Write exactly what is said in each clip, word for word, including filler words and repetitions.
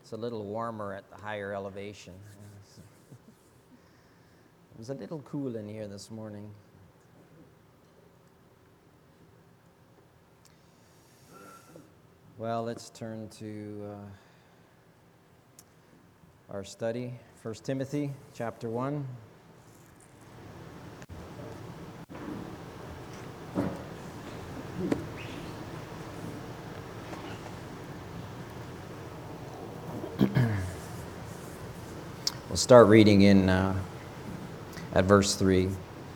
It's a little warmer at the higher elevation. It was a little cool in here this morning. Well, let's turn to uh, our study, First Timothy chapter one. We'll start reading in uh, at verse three.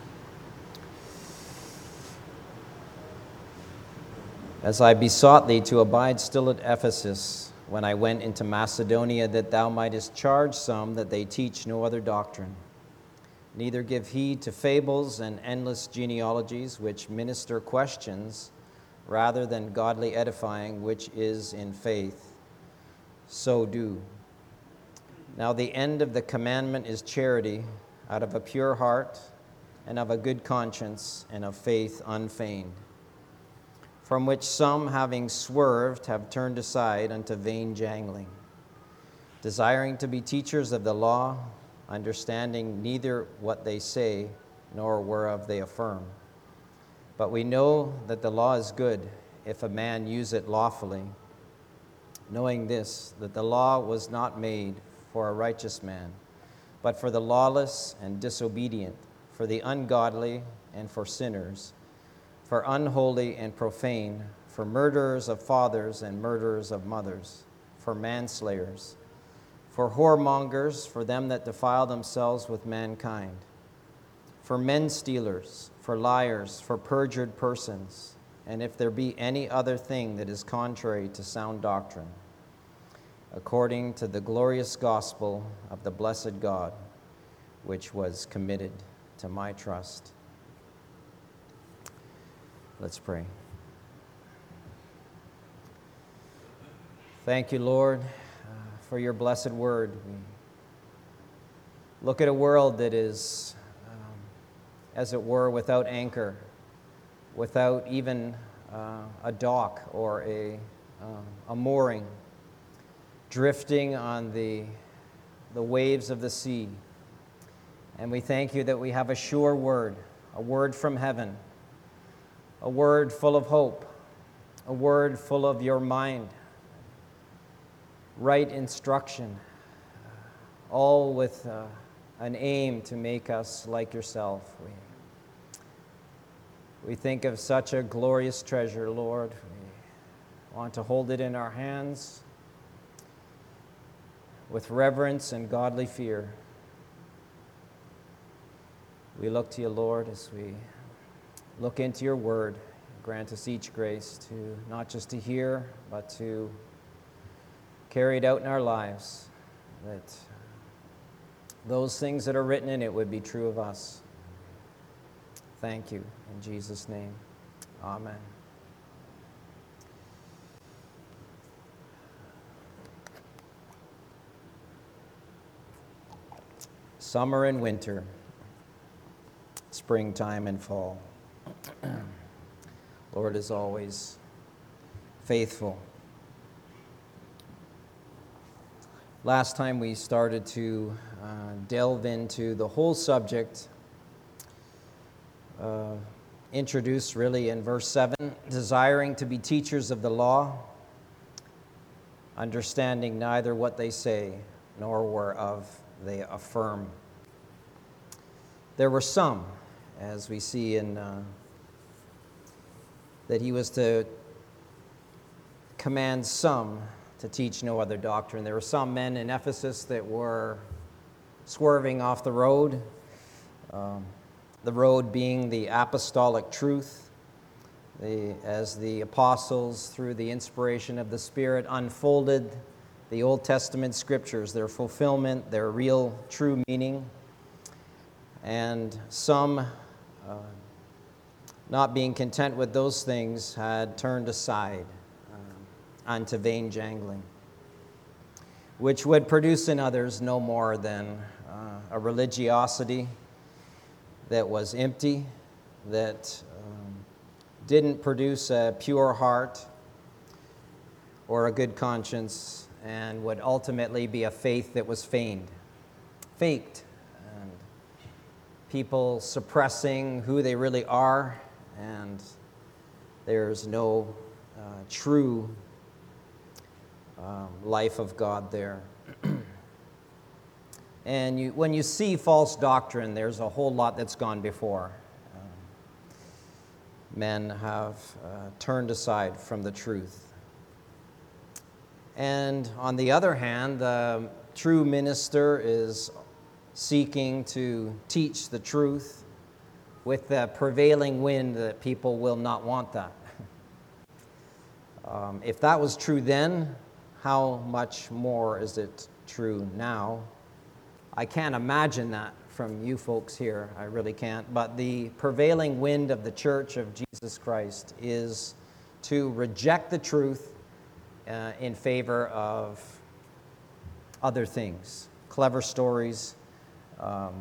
As I besought thee to abide still at Ephesus, when I went into Macedonia, that thou mightest charge some that they teach no other doctrine, neither give heed to fables and endless genealogies, which minister questions, rather than godly edifying, which is in faith. So do. Now the end of the commandment is charity, out of a pure heart, and of a good conscience, and of faith unfeigned. From which some, having swerved, have turned aside unto vain jangling, desiring to be teachers of the law, understanding neither what they say, nor whereof they affirm. But we know that the law is good, if a man use it lawfully, knowing this, that the law was not made for a righteous man, but for the lawless and disobedient, for the ungodly and for sinners, for unholy and profane, for murderers of fathers and murderers of mothers, for manslayers, for whoremongers, for them that defile themselves with mankind, for men stealers, for liars, for perjured persons, and if there be any other thing that is contrary to sound doctrine, according to the glorious gospel of the blessed God, which was committed to my trust. Let's pray. Thank you, Lord, uh, for your blessed word. We look at a world that is, um, as it were, without anchor, without even uh, a dock or a, um, a mooring, drifting on the, the waves of the sea. And we thank you that we have a sure word, a word from heaven, a word full of hope, a word full of your mind, right instruction, all with uh, an aim to make us like yourself. We, we think of such a glorious treasure, Lord. We want to hold it in our hands with reverence and godly fear. We look to you, Lord, as we look into your word. Grant us each grace to not just to hear, but to carry it out in our lives, that those things that are written in it would be true of us. Thank you. In Jesus' name, amen. Summer and winter, springtime and fall. Lord is always faithful. Last time we started to uh, delve into the whole subject, uh, introduced really in verse seven, desiring to be teachers of the law, understanding neither what they say nor whereof they affirm. There were some, as we see in uh, that he was to command some to teach no other doctrine. There were some men in Ephesus that were swerving off the road, um, the road being the apostolic truth, the, as the apostles, through the inspiration of the Spirit, unfolded the Old Testament scriptures, their fulfillment, their real, true meaning. And some, uh, not being content with those things, had turned aside um, unto vain jangling, which would produce in others no more than uh, a religiosity that was empty, that um, didn't produce a pure heart or a good conscience, and would ultimately be a faith that was feigned, faked, and people suppressing who they really are, and there's no uh, true um, life of God there. And you, when you see false doctrine, there's a whole lot that's gone before. Um, men have uh, turned aside from the truth. And on the other hand, the true minister is seeking to teach the truth with the prevailing wind that people will not want that. Um, if that was true then, how much more is it true now? I can't imagine that from you folks here. I really can't. But the prevailing wind of the Church of Jesus Christ is to reject the truth uh, in favor of other things, clever stories, um,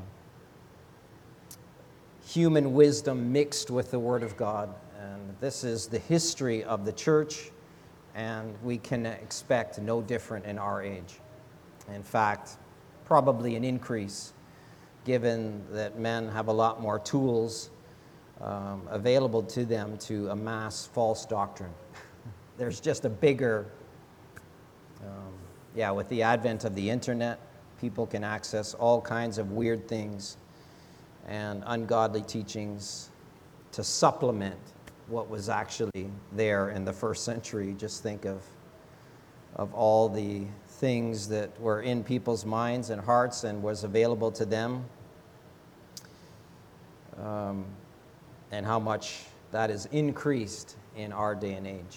human wisdom mixed with the Word of God. And this is the history of the church, and we can expect no different in our age. In fact, probably an increase, given that men have a lot more tools um, available to them to amass false doctrine. There's just a bigger, um, yeah, with the advent of the internet, people can access all kinds of weird things and ungodly teachings to supplement what was actually there in the first century. Just think of, of all the things that were in people's minds and hearts and was available to them, um, and how much that is increased in our day and age.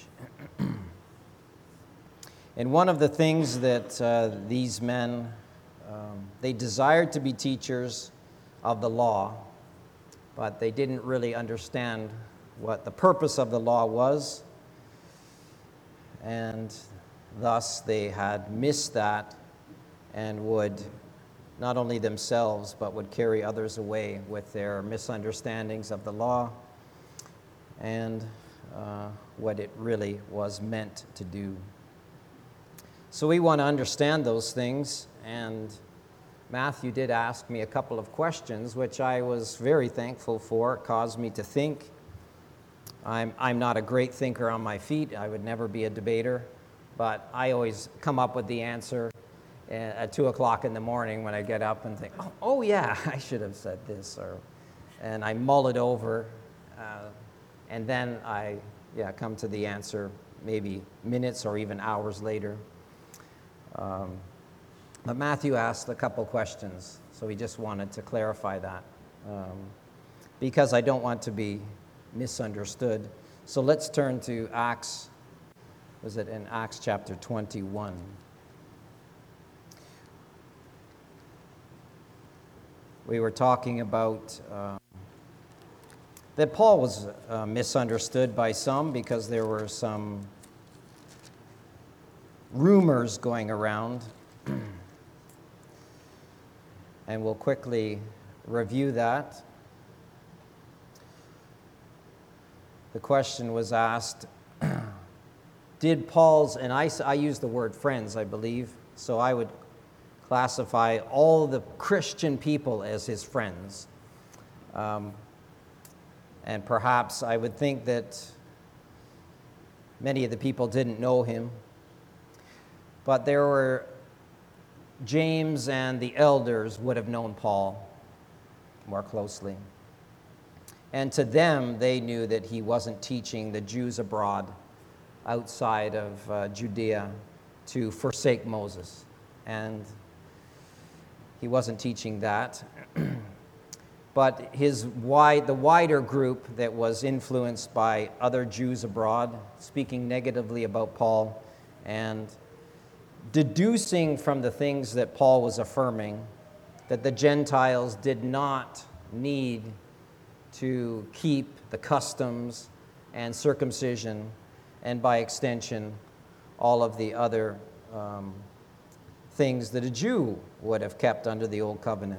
And one of the things that uh, these men, um, they desired to be teachers of the law, but they didn't really understand what the purpose of the law was, and thus they had missed that and would not only themselves but would carry others away with their misunderstandings of the law and uh, what it really was meant to do. So we want to understand those things, and Matthew did ask me a couple of questions, which I was very thankful for. It caused me to think. I'm, I'm not a great thinker on my feet. I would never be a debater, but I always come up with the answer at two o'clock in the morning when I get up and think, oh, oh yeah, I should have said this, or, and I mull it over, uh, and then I yeah come to the answer maybe minutes or even hours later. Um, but Matthew asked a couple questions, so he just wanted to clarify that, um, because I don't want to be misunderstood. So let's turn to Acts, was it in Acts chapter twenty-one? We were talking about uh, that Paul was uh, misunderstood by some because there were some rumors going around. And we'll quickly review that. The question was asked, did Paul's, and I, I use the word friends, I believe, so I would classify all the Christian people as his friends. Um, and perhaps I would think that many of the people didn't know him, but there were James and the elders would have known Paul more closely. And to them, they knew that he wasn't teaching the Jews abroad outside of uh, Judea to forsake Moses. And he wasn't teaching that. But his wide, the wider group that was influenced by other Jews abroad, speaking negatively about Paul and deducing from the things that Paul was affirming that the Gentiles did not need to keep the customs and circumcision, and by extension, all of the other um, things that a Jew would have kept under the Old Covenant.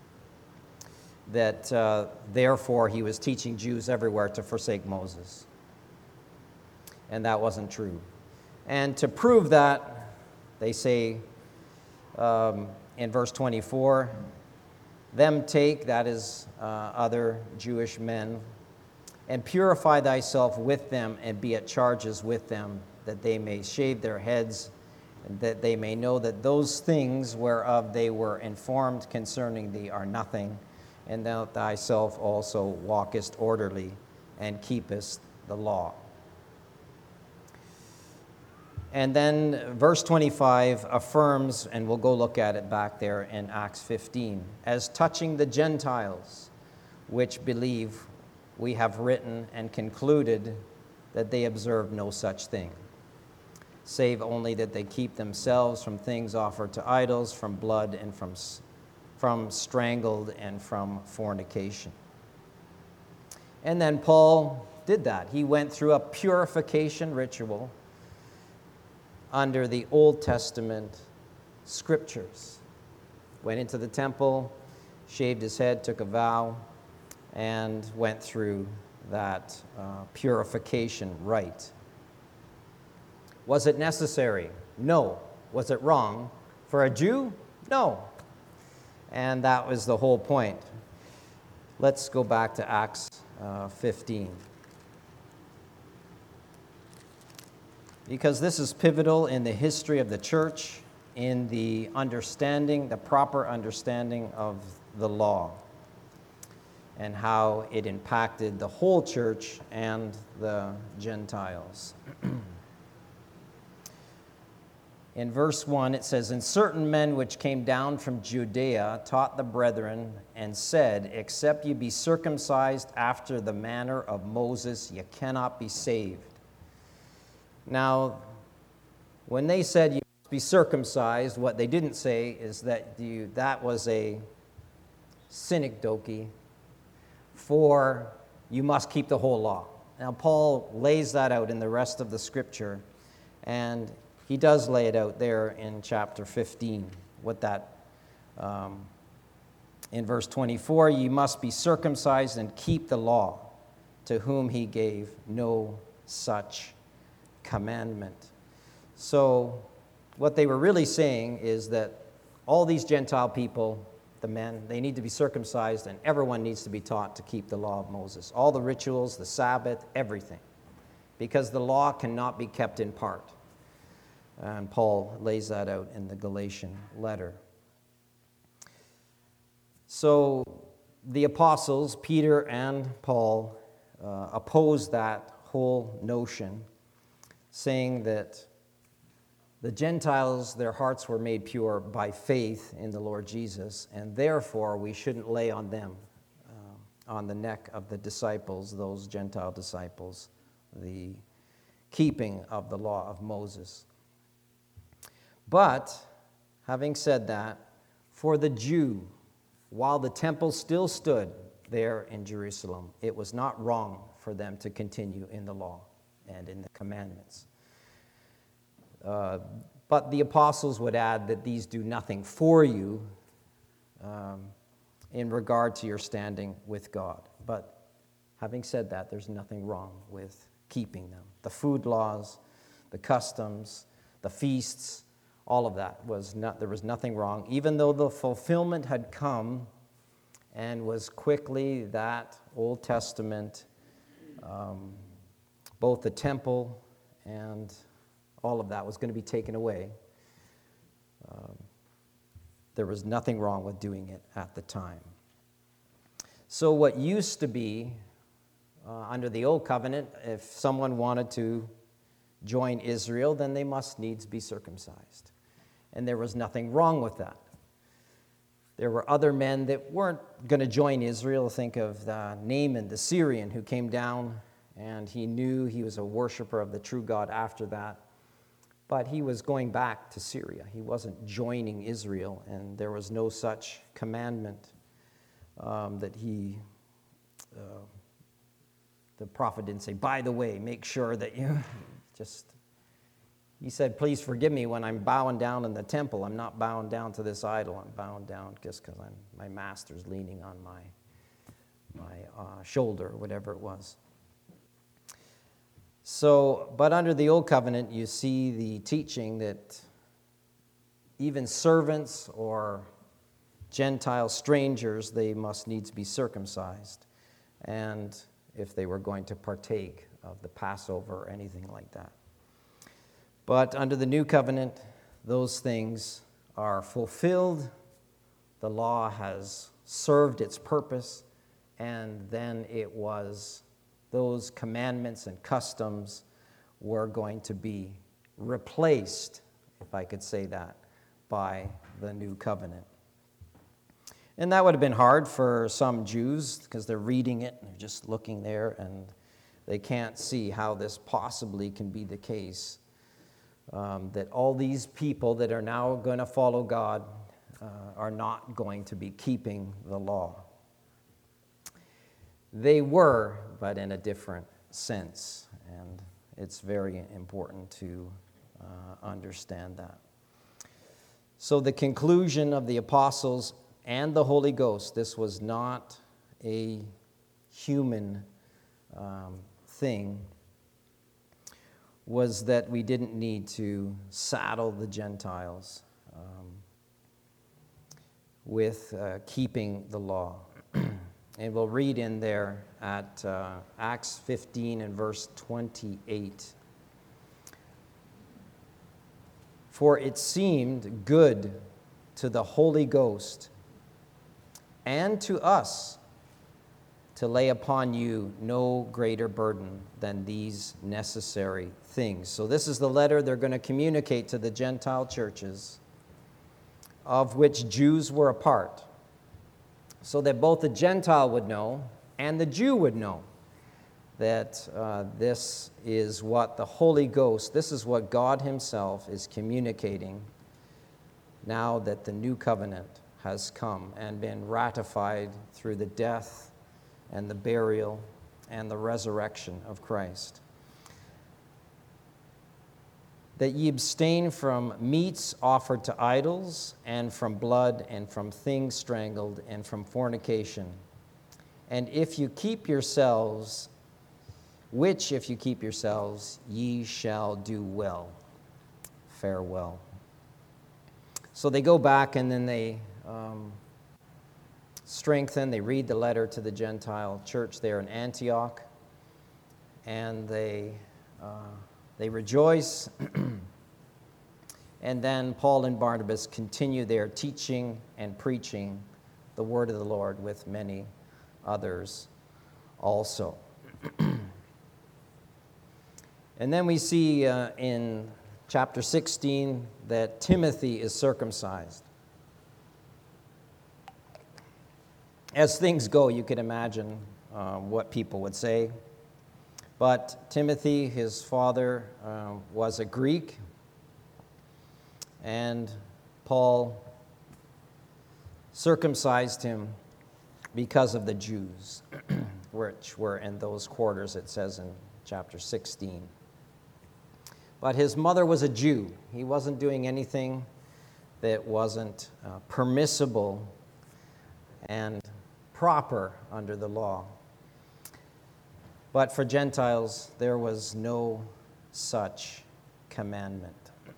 That uh, therefore he was teaching Jews everywhere to forsake Moses. And that wasn't true. And to prove that, They say um, in verse twenty-four, them take, that is, uh, other Jewish men, and purify thyself with them, and be at charges with them, that they may shave their heads, and that they may know that those things whereof they were informed concerning thee are nothing, and thou thyself also walkest orderly, and keepest the law. And then verse twenty-five affirms, and we'll go look at it back there in Acts fifteen, as touching the Gentiles which believe, we have written and concluded that they observe no such thing, save only that they keep themselves from things offered to idols, from blood, and from, from strangled, and from fornication. And then Paul did that. He went through a purification ritual under the Old Testament scriptures. Went into the temple, shaved his head, took a vow, and went through that uh, purification rite. Was it necessary? No. Was it wrong? For a Jew? No. And that was the whole point. Let's go back to Acts uh, fifteen. Because this is pivotal in the history of the church, in the understanding, the proper understanding of the law, and how it impacted the whole church and the Gentiles. In verse one, it says, And certain men which came down from Judea taught the brethren, and said, Except ye be circumcised after the manner of Moses, ye cannot be saved. Now, when they said you must be circumcised, what they didn't say is that you, that was a synecdoche for you must keep the whole law. Now, Paul lays that out in the rest of the scripture, and he does lay it out there in chapter fifteen, what that, um, in verse twenty-four, ye must be circumcised and keep the law, to whom he gave no such commandment. So what they were really saying is that all these Gentile people, the men, they need to be circumcised, and everyone needs to be taught to keep the law of Moses. All the rituals, the Sabbath, everything. Because the law cannot be kept in part. And Paul lays that out in the Galatian letter. So the apostles, Peter and Paul, uh, opposed that whole notion, saying that the Gentiles, their hearts were made pure by faith in the Lord Jesus, and therefore we shouldn't lay on them, uh, on the neck of the disciples, those Gentile disciples, the keeping of the law of Moses. But, having said that, for the Jew, while the temple still stood there in Jerusalem, it was not wrong for them to continue in the law and in the commandments. Uh, but the apostles would add that these do nothing for you um, in regard to your standing with God. But having said that, there's nothing wrong with keeping them. The food laws, the customs, the feasts, all of that was not, there was nothing wrong, even though the fulfillment had come and was quickly that Old Testament, um, both the temple and all of that was going to be taken away. Um, there was nothing wrong with doing it at the time. So what used to be, uh, under the Old Covenant, if someone wanted to join Israel, then they must needs be circumcised. And there was nothing wrong with that. There were other men that weren't going to join Israel. Think of uh, Naaman, the Syrian, who came down, and he knew he was a worshiper of the true God after that. But he was going back to Syria. He wasn't joining Israel, and there was no such commandment um, that he, uh, the prophet didn't say, by the way, make sure that you just, he said, please forgive me when I'm bowing down in the temple. I'm not bowing down to this idol. I'm bowing down just because I'm my master's leaning on my, my uh, shoulder, whatever it was. So, but under the Old Covenant, you see the teaching that even servants or Gentile strangers, they must needs be circumcised. And if they were going to partake of the Passover or anything like that. But under the new covenant, those things are fulfilled. The law has served its purpose, and then it was those commandments and customs were going to be replaced, if I could say that, by the new covenant. And that would have been hard for some Jews because they're reading it and they're just looking there and they can't see how this possibly can be the case. Um, that all these people that are now going to follow God uh, are not going to be keeping the law. They were, but in a different sense. And it's very important to uh, understand that. So the conclusion of the apostles and the Holy Ghost, this was not a human um, thing, was that we didn't need to saddle the Gentiles um, with uh, keeping the law. And we'll read in there at uh, Acts fifteen and verse twenty-eight. For it seemed good to the Holy Ghost and to us to lay upon you no greater burden than these necessary things. So this is the letter they're going to communicate to the Gentile churches, of which Jews were a part, so that both the Gentile would know and the Jew would know that uh, this is what the Holy Ghost, this is what God himself is communicating now that the new covenant has come and been ratified through the death and the burial and the resurrection of Christ. That ye abstain from meats offered to idols, and from blood, and from things strangled, and from fornication. And if you keep yourselves, which if you keep yourselves, ye shall do well. Farewell. So they go back and then they um, strengthen, they read the letter to the Gentile church there in Antioch, and they... Uh, They rejoice, and then Paul and Barnabas continue their teaching and preaching the word of the Lord with many others also. And then we see uh, in chapter sixteen that Timothy is circumcised. As things go, you can imagine uh, what people would say. But Timothy, his father, uh, was a Greek, and Paul circumcised him because of the Jews, which were in those quarters, it says in chapter sixteen. But his mother was a Jew. He wasn't doing anything that wasn't uh, permissible and proper under the law. But for Gentiles, there was no such commandment.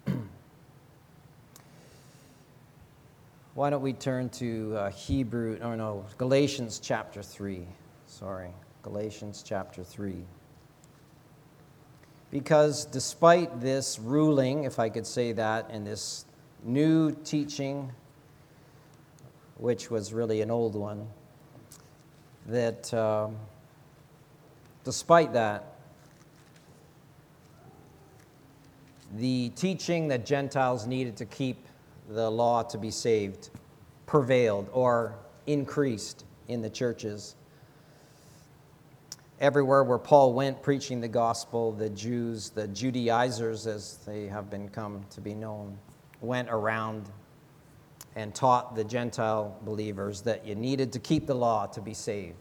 Why don't we turn to uh, Hebrew, or no, Galatians chapter three. Sorry, Galatians chapter three. Because despite this ruling, if I could say that, and this new teaching, which was really an old one, that... Um, Despite that, the teaching that Gentiles needed to keep the law to be saved prevailed or increased in the churches. Everywhere where Paul went preaching the gospel, the Jews, the Judaizers, as they have been come to be known, went around and taught the Gentile believers that you needed to keep the law to be saved.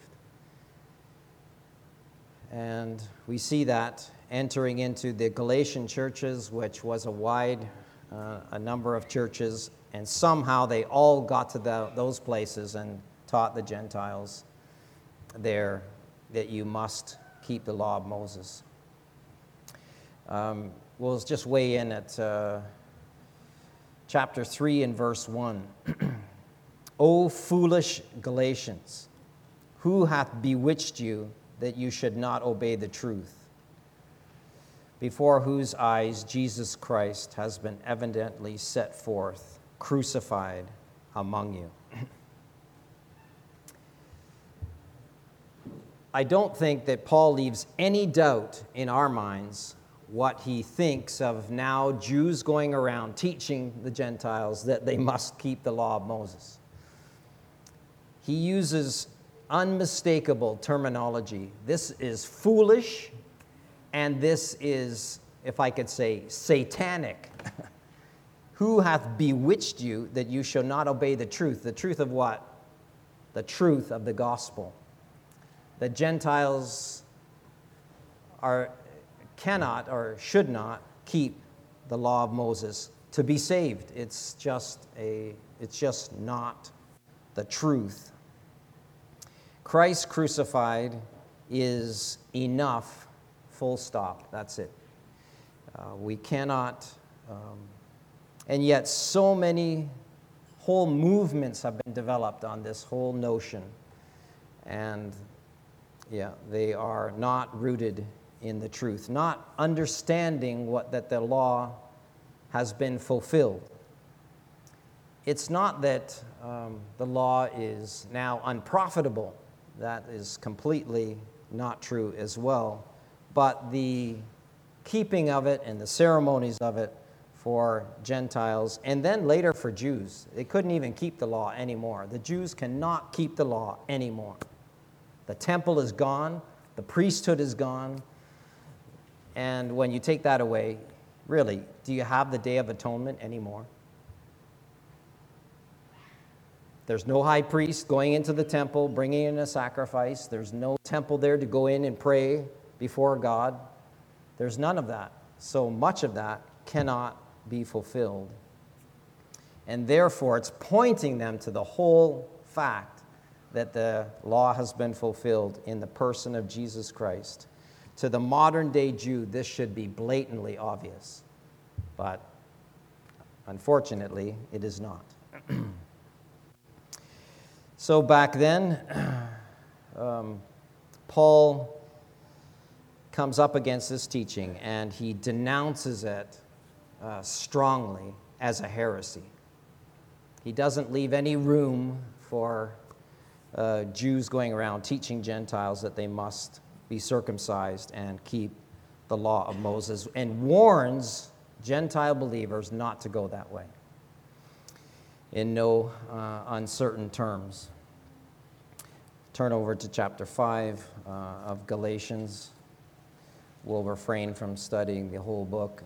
And we see that entering into the Galatian churches, which was a wide, uh, a number of churches, and somehow they all got to the, those places and taught the Gentiles there that you must keep the law of Moses. Um, we'll just weigh in at uh, chapter three and verse one. O foolish Galatians, who hath bewitched you that you should not obey the truth, before whose eyes Jesus Christ has been evidently set forth, crucified among you? I don't think that Paul leaves any doubt in our minds what he thinks of now Jews going around teaching the Gentiles that they must keep the law of Moses. He uses unmistakable terminology. This is foolish, and this is, if I could say, satanic. Who hath bewitched you that you shall not obey the truth? The truth of what? The truth of the gospel. The Gentiles are cannot or should not keep the law of Moses to be saved. It's just a it's just not the truth. Christ crucified is enough, full stop. That's it. Uh, we cannot, um, and yet so many whole movements have been developed on this whole notion, and yeah, they are not rooted in the truth, not understanding what that the law has been fulfilled. It's not that um, the law is now unprofitable. That is completely not true as well. But the keeping of it and the ceremonies of it for Gentiles, and then later for Jews, they couldn't even keep the law anymore. The Jews cannot keep the law anymore. The temple is gone, the priesthood is gone, and when you take that away, really, do you have the Day of Atonement anymore? There's no high priest going into the temple, bringing in a sacrifice. There's no temple there to go in and pray before God. There's none of that. So much of that cannot be fulfilled. And therefore, it's pointing them to the whole fact that the law has been fulfilled in the person of Jesus Christ. To the modern day Jew, this should be blatantly obvious. But unfortunately, it is not. So back then, um, Paul comes up against this teaching, and he denounces it uh, strongly as a heresy. He doesn't leave any room for uh, Jews going around teaching Gentiles that they must be circumcised and keep the law of Moses, and warns Gentile believers not to go that way in no uh, uncertain terms. Turn over to chapter five uh, of Galatians. We'll refrain from studying the whole book.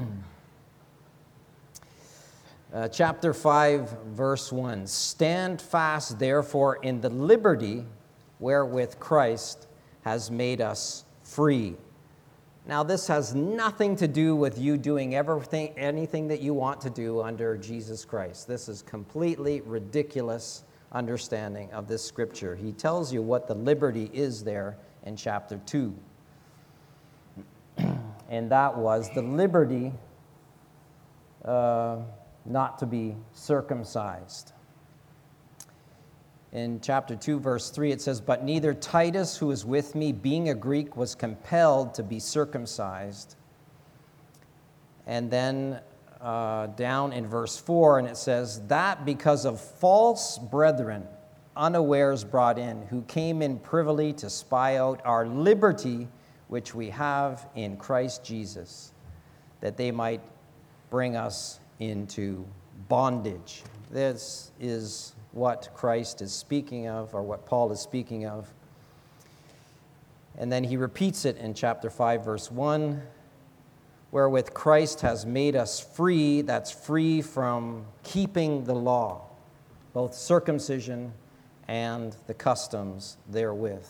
uh, chapter five, verse one. Stand fast, therefore, in the liberty wherewith Christ has made us free. Now, this has nothing to do with you doing everything, anything that you want to do under Jesus Christ. This is completely ridiculous understanding of this scripture. He tells you what the liberty is there in chapter two. And that was the liberty uh, not to be circumcised. In chapter two, verse three, it says, "But neither Titus, who is with me, being a Greek, was compelled to be circumcised." And then uh, down in verse four, and it says, "That because of false brethren, unawares brought in, who came in privily to spy out our liberty, which we have in Christ Jesus, that they might bring us into bondage." This is what Christ is speaking of, or what Paul is speaking of. And then he repeats it in chapter five, verse one, "Wherewith Christ has made us free," that's free from keeping the law, both circumcision and the customs therewith.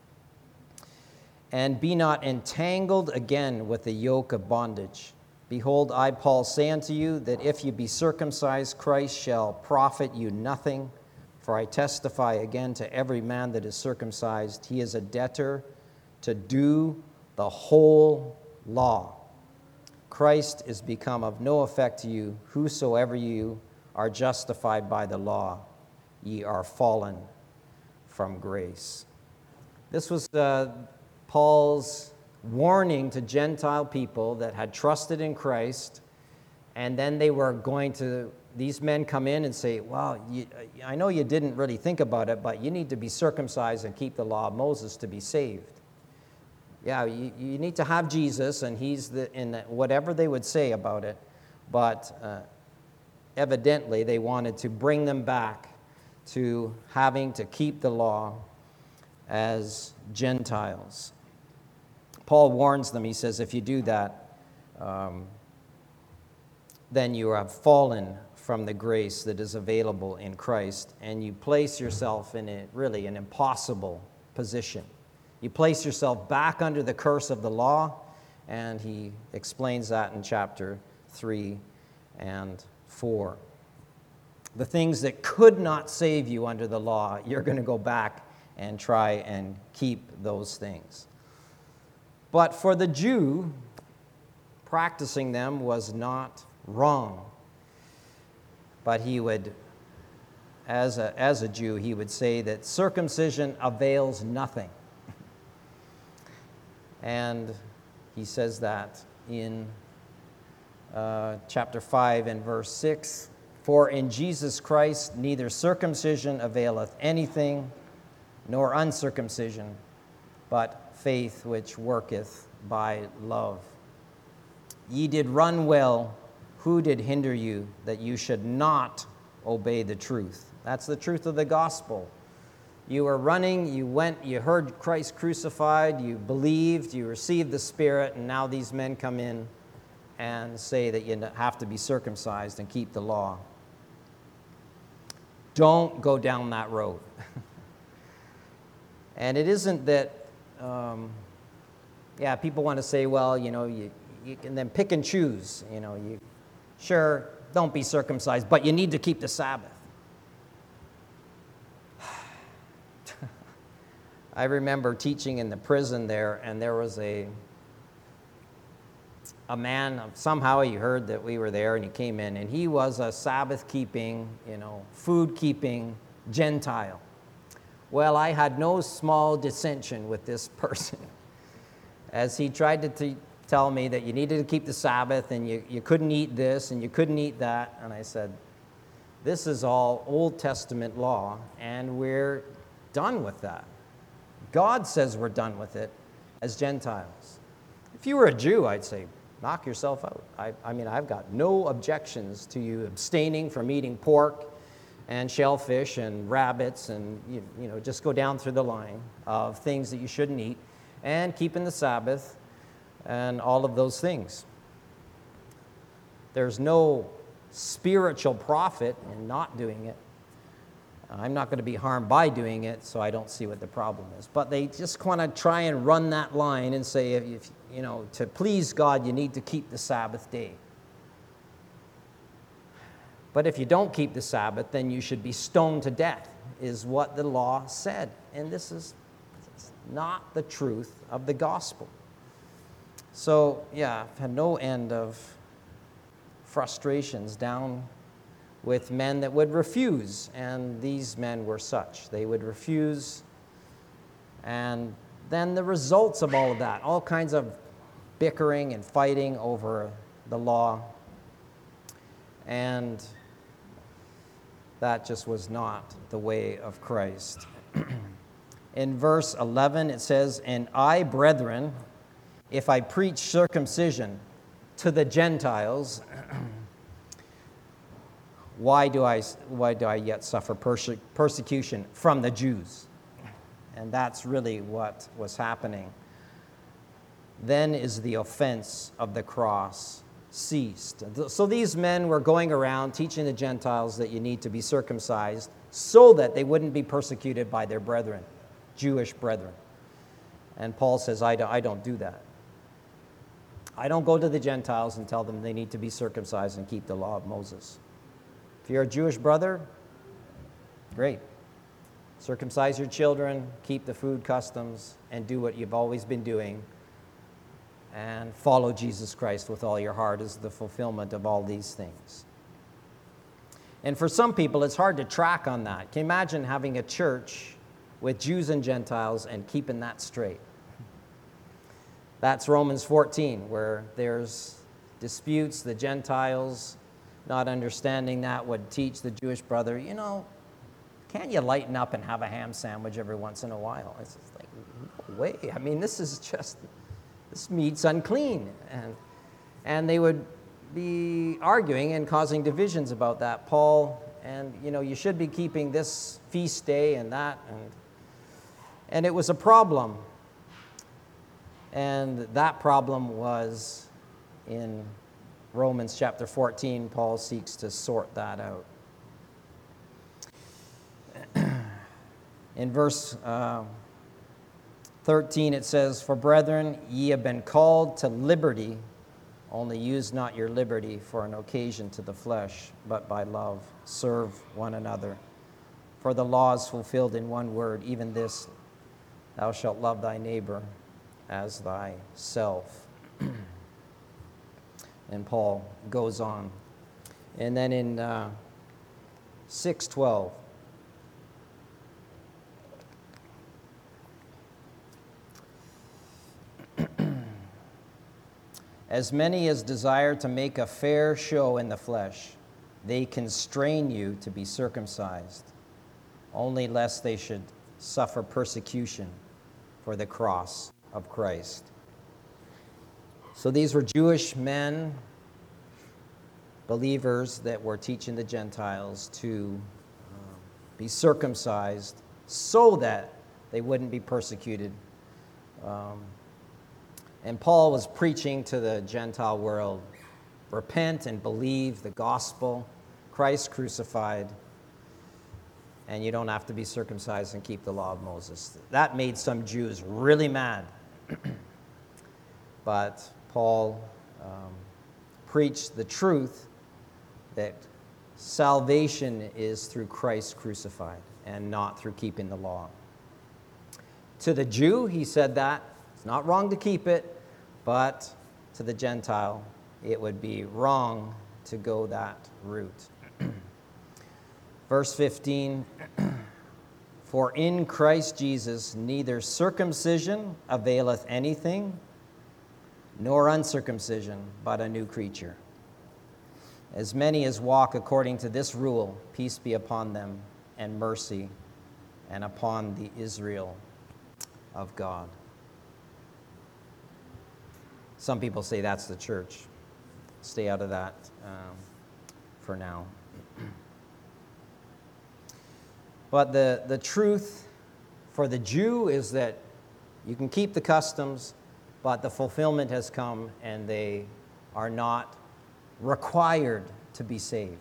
"And be not entangled again with the yoke of bondage. Behold, I, Paul, say unto you, that if you be circumcised, Christ shall profit you nothing. For I testify again to every man that is circumcised, he is a debtor to do the whole law. Christ is become of no effect to you. Whosoever you are justified by the law, ye are fallen from grace. This was uh, Paul's warning to Gentile people that had trusted in Christ, and then they were going to, these men come in and say, well, you, I know you didn't really think about it, but you need to be circumcised and keep the law of Moses to be saved. Yeah, you, you need to have Jesus, and he's the, in the, whatever they would say about it, but uh, evidently they wanted to bring them back to having to keep the law as Gentiles. Paul warns them, he says, if you do that, um, then you have fallen from the grace that is available in Christ, and you place yourself in a really an impossible position. You place yourself back under the curse of the law, and he explains that in chapter three and four. The things that could not save you under the law, you're going to go back and try and keep those things. But for the Jew, practicing them was not wrong. But he would, as a, as a Jew, he would say that circumcision avails nothing. And he says that in uh, chapter five and verse six. For in Jesus Christ neither circumcision availeth anything, nor uncircumcision, but faith which worketh by love. Ye did run well. Who did hinder you that you should not obey the truth? That's the truth of the gospel. You were running, you went, you heard Christ crucified, you believed, you received the Spirit, and now these men come in and say that you have to be circumcised and keep the law. Don't go down that road. And it isn't that, um, yeah, people want to say, well, you know, you, you can then pick and choose. You know, you sure, don't be circumcised, but you need to keep the Sabbath. I remember teaching in the prison there, and there was a a man, somehow he heard that we were there, and he came in, and he was a Sabbath-keeping, you know, food-keeping Gentile. Well, I had no small dissension with this person, as he tried to t- tell me that you needed to keep the Sabbath, and you, you couldn't eat this, and you couldn't eat that, and I said, this is all Old Testament law, and we're done with that. God says we're done with it as Gentiles. If you were a Jew, I'd say, knock yourself out. I, I mean, I've got no objections to you abstaining from eating pork and shellfish and rabbits and, you, you know, just go down through the line of things that you shouldn't eat and keeping the Sabbath and all of those things. There's no spiritual profit in not doing it. I'm not going to be harmed by doing it, so I don't see what the problem is. But they just want to try and run that line and say, if, if, you know, to please God, you need to keep the Sabbath day. But if you don't keep the Sabbath, then you should be stoned to death, is what the law said. And this is not the truth of the gospel. So, yeah, I've had no end of frustrations down with men that would refuse, and these men were such. They would refuse, and then the results of all of that, all kinds of bickering and fighting over the law, and that just was not the way of Christ. In verse eleven, it says, "And I, brethren, if I preach circumcision to the Gentiles, why do I why do I yet suffer perse- persecution from the Jews?" And that's really what was happening. Then is the offense of the cross ceased. So these men were going around teaching the Gentiles that you need to be circumcised so that they wouldn't be persecuted by their brethren, Jewish brethren. And Paul says, I don't, I don't do that. I don't go to the Gentiles and tell them they need to be circumcised and keep the law of Moses. If you're a Jewish brother, great. Circumcise your children, keep the food customs, and do what you've always been doing. and follow Jesus Christ with all your heart is the fulfillment of all these things. And for some people, it's hard to track on that. Can you imagine having a church with Jews and Gentiles and keeping that straight? That's Romans fourteen, where there's disputes, the Gentiles not understanding that would teach the Jewish brother, you know, can't you lighten up and have a ham sandwich every once in a while? It's just like, no way. I mean, this is just, this meat's unclean. And, and they would be arguing and causing divisions about that. Paul, and, you know, you should be keeping this feast day and that. And, and it was a problem. And that problem was in Romans chapter fourteen. Paul seeks to sort that out. In verse uh, thirteen, it says, "For brethren, ye have been called to liberty, only use not your liberty for an occasion to the flesh, but by love serve one another. For the law is fulfilled in one word, even this, thou shalt love thy neighbor as thyself." And Paul goes on. And then in uh, six twelve, "As many as desire to make a fair show in the flesh, they constrain you to be circumcised, only lest they should suffer persecution for the cross of Christ." So these were Jewish men, believers that were teaching the Gentiles to uh, be circumcised so that they wouldn't be persecuted. Um, and Paul was preaching to the Gentile world, repent and believe the gospel, Christ crucified, and you don't have to be circumcised and keep the law of Moses. That made some Jews really mad. But Paul um, preached the truth that salvation is through Christ crucified and not through keeping the law. To the Jew, he said that it's not wrong to keep it, but to the Gentile, it would be wrong to go that route. Verse fifteen, "For in Christ Jesus neither circumcision availeth anything, nor uncircumcision, but a new creature. As many as walk according to this rule, peace be upon them, and mercy, and upon the Israel of God." Some people say that's the church. Stay out of that um, for now. But the, the truth for the Jew is that you can keep the customs, but the fulfillment has come and they are not required to be saved.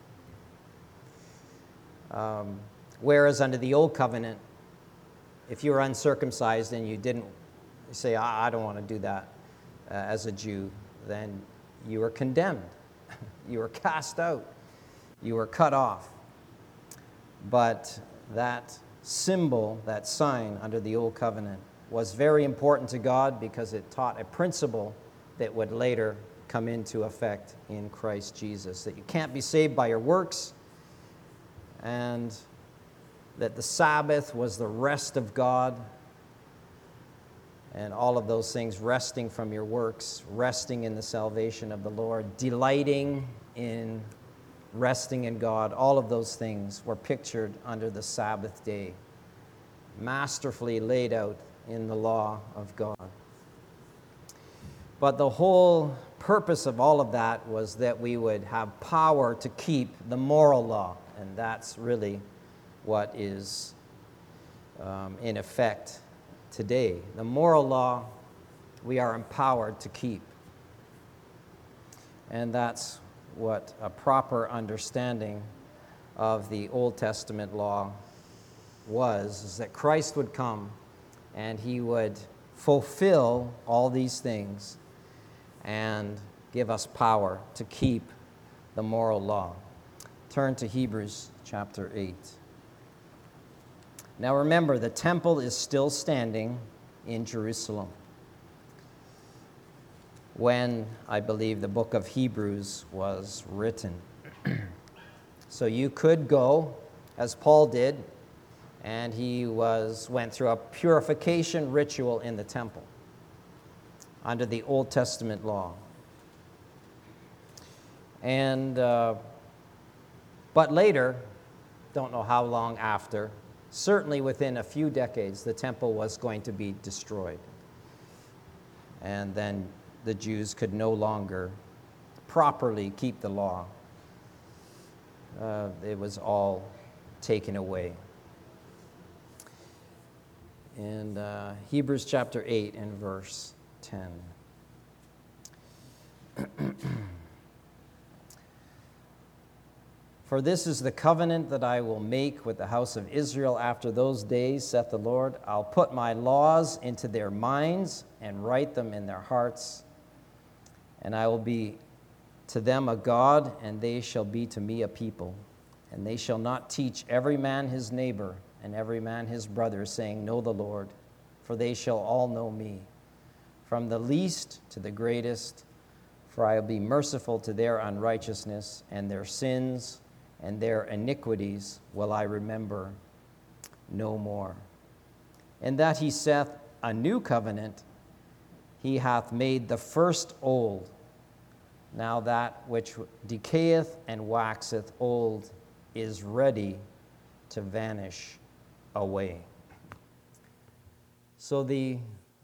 Um, whereas under the old covenant, if you were uncircumcised and you didn't say, I, I don't want to do that uh, as a Jew, then you were condemned. You were cast out. You were cut off. But that symbol, that sign under the old covenant, was very important to God because it taught a principle that would later come into effect in Christ Jesus, that you can't be saved by your works, and that the Sabbath was the rest of God, and all of those things, resting from your works, resting in the salvation of the Lord, delighting in resting in God, all of those things were pictured under the Sabbath day, masterfully laid out in the law of God. But the whole purpose of all of that was that we would have power to keep the moral law, and that's really what is um, in effect today. The moral law we are empowered to keep, and that's what a proper understanding of the Old Testament law was, is that Christ would come and he would fulfill all these things and give us power to keep the moral law. Turn to Hebrews chapter eight. Now remember, the temple is still standing in Jerusalem. when I believe the book of Hebrews was written. So you could go, as Paul did, and he was went through a purification ritual in the temple under the Old Testament law. And uh, but later, don't know how long after, certainly within a few decades, the temple was going to be destroyed. And then the Jews could no longer properly keep the law. Uh, it was all taken away. In uh, Hebrews chapter eight and verse ten. For this is the covenant that I will make with the house of Israel after those days, saith the Lord. I'll put my laws into their minds and write them in their hearts. And I will be to them a God, and they shall be to me a people. And they shall not teach every man his neighbor and every man his brother, saying, Know the Lord, for they shall all know me, from the least to the greatest. For I will be merciful to their unrighteousness, and their sins and their iniquities will I remember no more. And that he saith, A new covenant he hath made the first old. Now that which decayeth and waxeth old is ready to vanish away. So the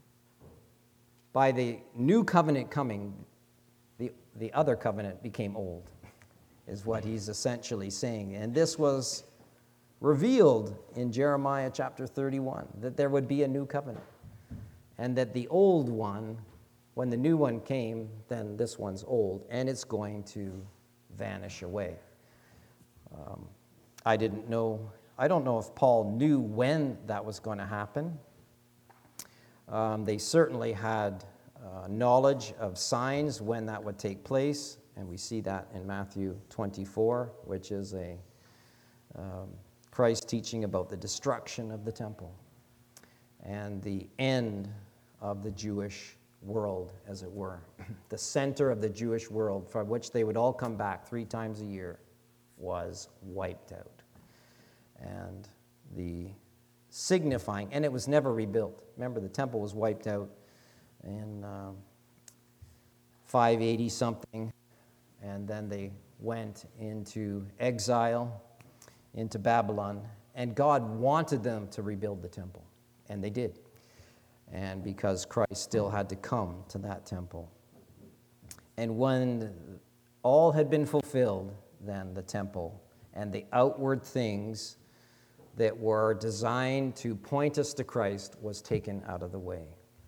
by the new covenant coming, the, the other covenant became old, is what he's essentially saying. And this was revealed in Jeremiah chapter thirty-one, that there would be a new covenant. And that the old one, when the new one came, then this one's old, and it's going to vanish away. Um, I didn't know, I don't know if Paul knew when that was going to happen. Um, they certainly had uh, knowledge of signs when that would take place, and we see that in Matthew twenty-four, which is a um, Christ teaching about the destruction of the temple and the end of the Jewish world, as it were. The center of the Jewish world, from which they would all come back three times a year, was wiped out. And the signifying, and it was never rebuilt. Remember, the temple was wiped out in um, five eighty something, and then they went into exile, into Babylon, and God wanted them to rebuild the temple, and they did. And because Christ still had to come to that temple. And when all had been fulfilled, then the temple and the outward things that were designed to point us to Christ was taken out of the way.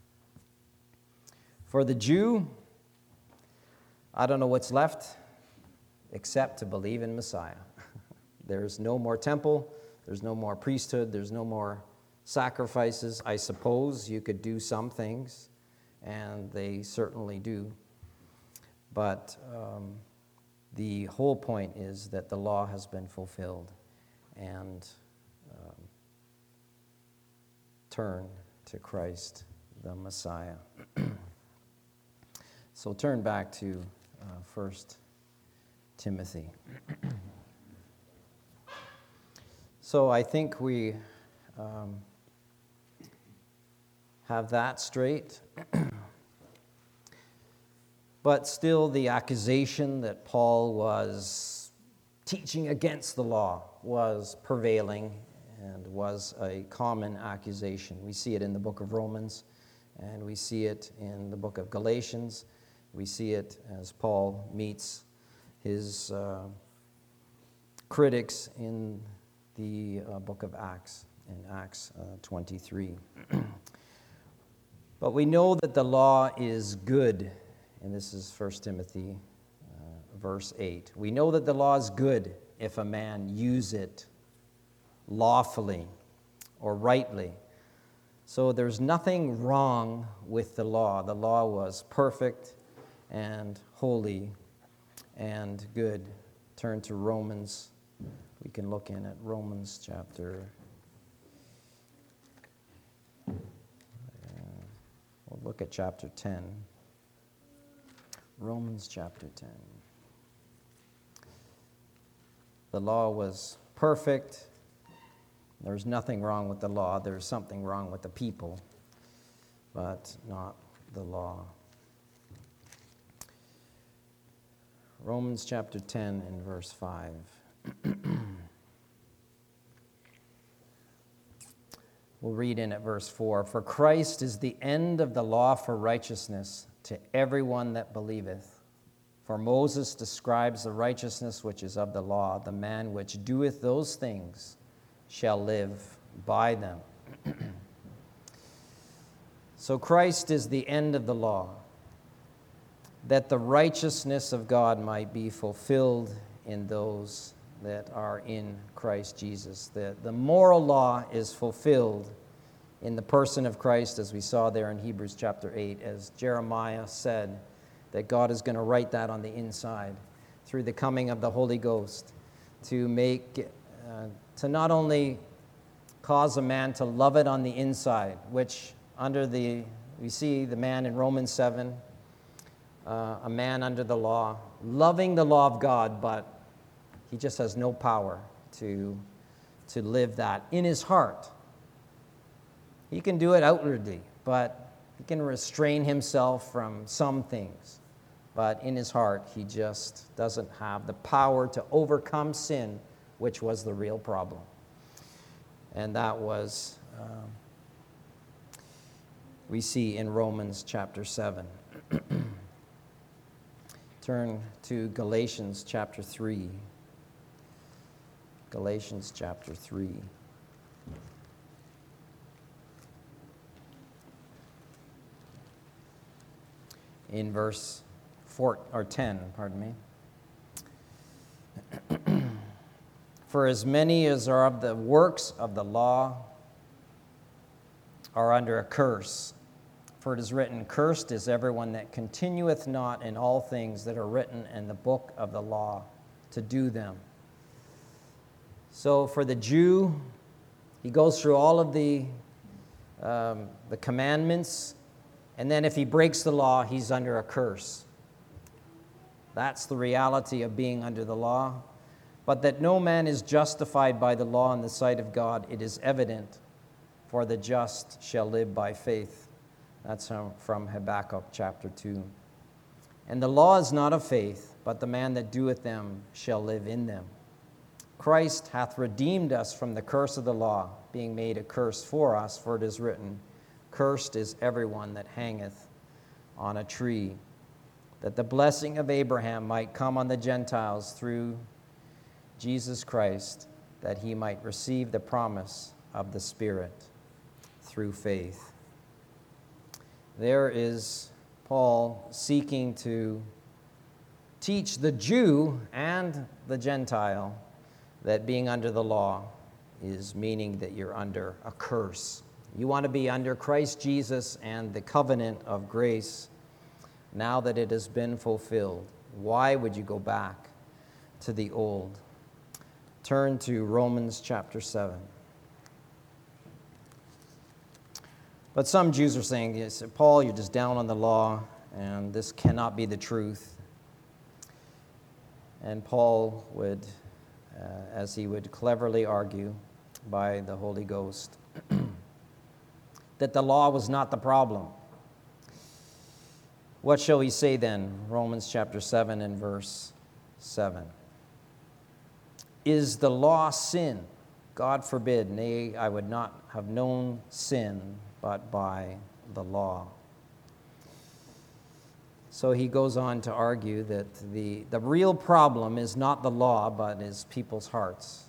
For the Jew, I don't know what's left except to believe in Messiah. There's no more temple, there's no more priesthood, there's no more sacrifices. I suppose you could do some things, and they certainly do. But um, the whole point is that the law has been fulfilled, and um, turn to Christ, the Messiah. So turn back to uh, First Timothy. So I think we um, have that straight. But still, the accusation that Paul was teaching against the law was prevailing and was a common accusation. We see it in the book of Romans, and we see it in the book of Galatians. We see it as Paul meets his uh, critics in the uh, book of Acts, in Acts uh, twenty-three. But we know that the law is good, and this is First Timothy uh, verse eight. We know that the law is good if a man use it lawfully or rightly. So there's nothing wrong with the law. The law was perfect and holy and good. Turn to Romans. We can look in at Romans chapter. Uh, we'll look at chapter ten. Romans chapter ten. The law was perfect. There's nothing wrong with the law. There's something wrong with the people, but not the law. Romans chapter ten and verse five. We'll read in at verse four. For Christ is the end of the law for righteousness to everyone that believeth. For Moses describes the righteousness which is of the law. The man which doeth those things shall live by them. So Christ is the end of the law, that the righteousness of God might be fulfilled in those that are in Christ Jesus. The, the moral law is fulfilled in the person of Christ, as we saw there in Hebrews chapter eight, as Jeremiah said, that God is going to write that on the inside through the coming of the Holy Ghost to make, uh, to not only cause a man to love it on the inside, which under the, we see the man in Romans seven, uh, a man under the law, loving the law of God, but he just has no power to, to live that in his heart. He can do it outwardly, but he can restrain himself from some things. But in his heart, he just doesn't have the power to overcome sin, which was the real problem. And that was, um, we see in Romans chapter seven. Turn to Galatians chapter three. Galatians chapter three. In verse four or ten, pardon me. For as many as are of the works of the law are under a curse. For it is written, cursed is everyone that continueth not in all things that are written in the book of the law to do them. So for the Jew, he goes through all of the, um, the commandments, and then if he breaks the law, he's under a curse. That's the reality of being under the law. But that no man is justified by the law in the sight of God, it is evident, for the just shall live by faith. That's from Habakkuk chapter two. And the law is not of faith, but the man that doeth them shall live in them. Christ hath redeemed us from the curse of the law, being made a curse for us, for it is written, cursed is everyone that hangeth on a tree, that the blessing of Abraham might come on the Gentiles through Jesus Christ, that he might receive the promise of the Spirit through faith. There is Paul seeking to teach the Jew and the Gentile that being under the law is meaning that you're under a curse. You want to be under Christ Jesus and the covenant of grace now that it has been fulfilled. Why would you go back to the old? Turn to Romans chapter seven. But some Jews are saying, yes, Paul, you're just down on the law, and this cannot be the truth. And Paul would, uh, as he would cleverly argue by the Holy Ghost, that the law was not the problem. What shall we say then? Romans chapter seven and verse seven. Is the law sin? God forbid, nay, I would not have known sin but by the law. So he goes on to argue that the, the real problem is not the law, but is people's hearts.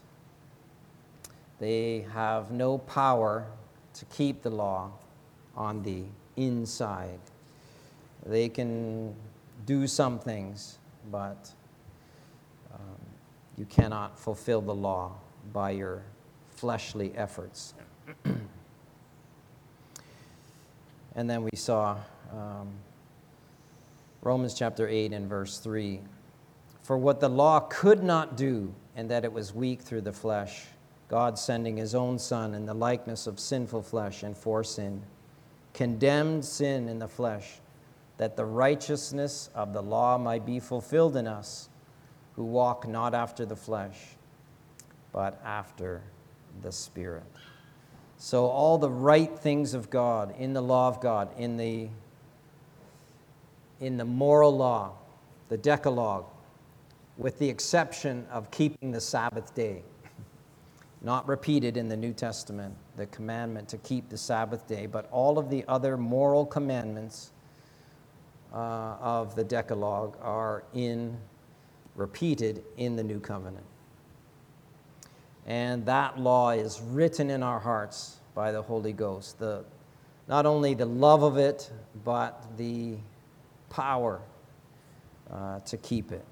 They have no power to keep the law on the inside. They can do some things, but um, you cannot fulfill the law by your fleshly efforts. And then we saw um, Romans chapter eight and verse three. For what the law could not do, and that it was weak through the flesh, God sending his own Son in the likeness of sinful flesh and for sin, condemned sin in the flesh, that the righteousness of the law might be fulfilled in us, who walk not after the flesh, but after the Spirit. So all the right things of God, in the law of God, in the, in the moral law, the Decalogue, with the exception of keeping the Sabbath day, not repeated in the New Testament, the commandment to keep the Sabbath day, but all of the other moral commandments uh, of the Decalogue are in repeated in the New Covenant. And that law is written in our hearts by the Holy Ghost. The, not only the love of it, but the power uh, to keep it.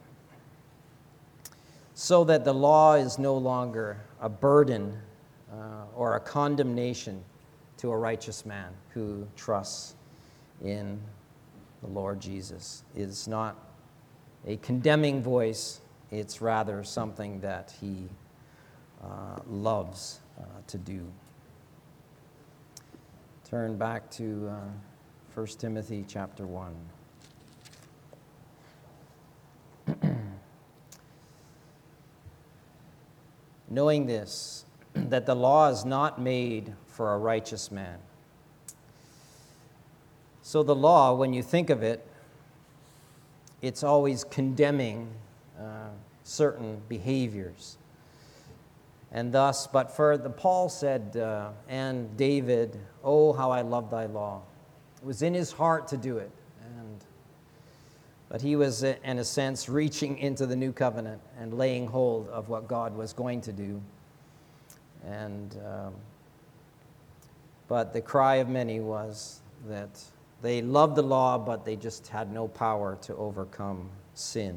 So that the law is no longer a burden uh, or a condemnation to a righteous man who trusts in the Lord Jesus. It is not a condemning voice, it's rather something that he uh, loves uh, to do. Turn back to uh, First Timothy chapter one. Knowing this, that the law is not made for a righteous man. So the law, when you think of it, it's always condemning uh, certain behaviors. And thus, but for the Paul said, uh, and David, oh, how I love thy law. It was in his heart to do it. And but he was, in a sense, reaching into the new covenant and laying hold of what God was going to do. And um, but the cry of many was that they loved the law, but they just had no power to overcome sin.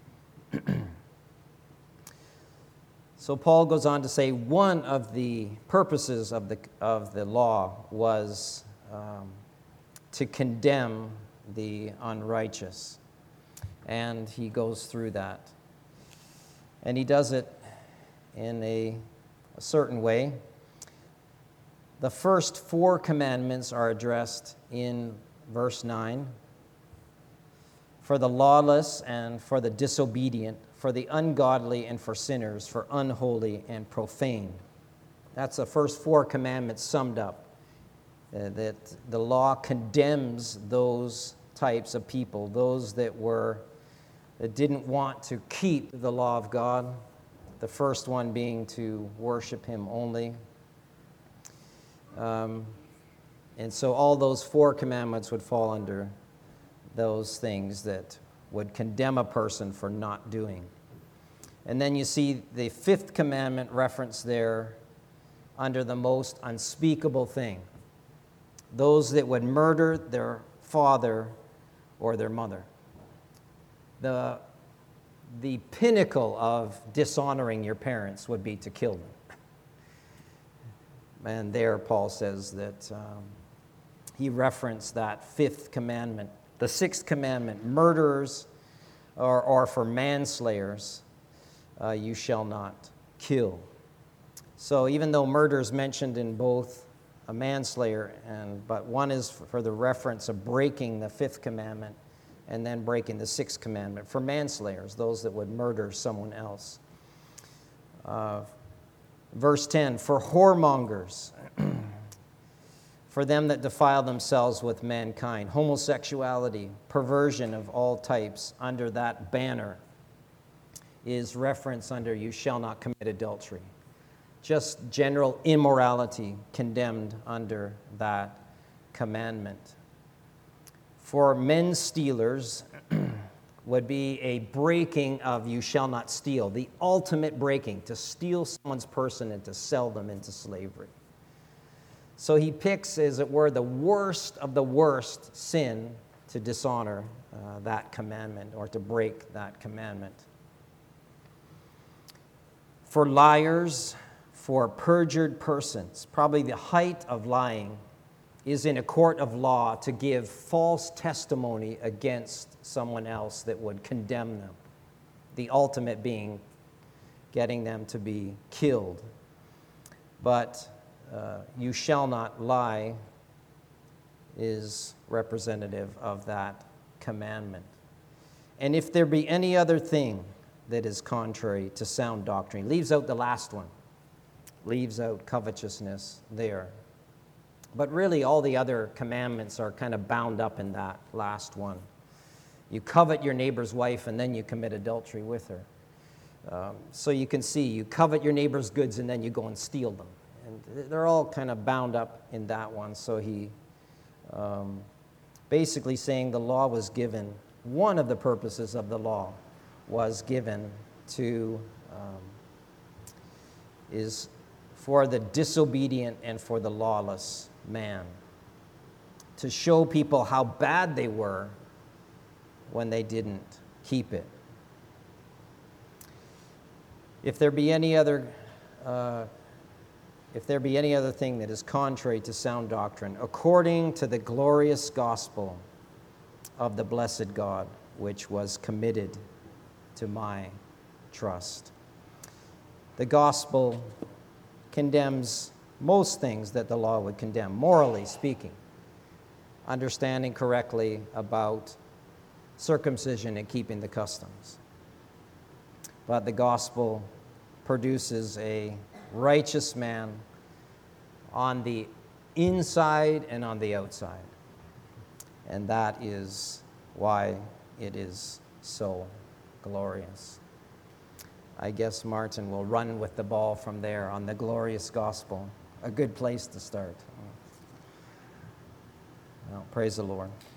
So Paul goes on to say one of the purposes of the of the law was um, to condemn the unrighteous. And he goes through that. And he does it in a, a certain way. The first four commandments are addressed in verse nine. For the lawless and for the disobedient, for the ungodly and for sinners, for unholy and profane. That's the first four commandments summed up. Uh, that the law condemns those types of people, those that were that didn't want to keep the law of God. The first one being to worship him only. Um, and so all those four commandments would fall under those things that would condemn a person for not doing. And then you see the fifth commandment referenced there under the most unspeakable thing. Those that would murder their father or their mother. The, the pinnacle of dishonoring your parents would be to kill them. And there Paul says that um, he referenced that fifth commandment. The sixth commandment, murderers or, or for manslayers, uh, you shall not kill. So even though murder is mentioned in both a manslayer, and but one is for the reference of breaking the fifth commandment and then breaking the sixth commandment. For manslayers, those that would murder someone else. Uh, verse ten, for whoremongers, for them that defile themselves with mankind, homosexuality, perversion of all types under that banner is reference under you shall not commit adultery. Just general immorality condemned under that commandment. For men stealers would be a breaking of you shall not steal, the ultimate breaking, to steal someone's person and to sell them into slavery. So he picks, as it were, the worst of the worst sin to dishonor uh, that commandment or to break that commandment. For liars, for perjured persons, probably the height of lying is in a court of law to give false testimony against someone else that would condemn them. The ultimate being getting them to be killed. But uh, you shall not lie is representative of that commandment. And if there be any other thing that is contrary to sound doctrine, leaves out the last one, leaves out covetousness there. But really, all the other commandments are kind of bound up in that last one. You covet your neighbor's wife, and then you commit adultery with her. Um, so you can see, you covet your neighbor's goods, and then you go and steal them. And they're all kind of bound up in that one. So he um, basically saying the law was given, one of the purposes of the law was given to, um, is for the disobedient and for the lawless man, to show people how bad they were when they didn't keep it. If there be any other, uh, if there be any other thing that is contrary to sound doctrine, according to the glorious gospel of the blessed God, which was committed to my trust. The gospel condemns most things that the law would condemn, morally speaking, understanding correctly about circumcision and keeping the customs. But the gospel produces a righteous man on the inside and on the outside. And that is why it is so glorious. I guess Martin will run with the ball from there on the glorious gospel. A good place to start. Well, praise the Lord.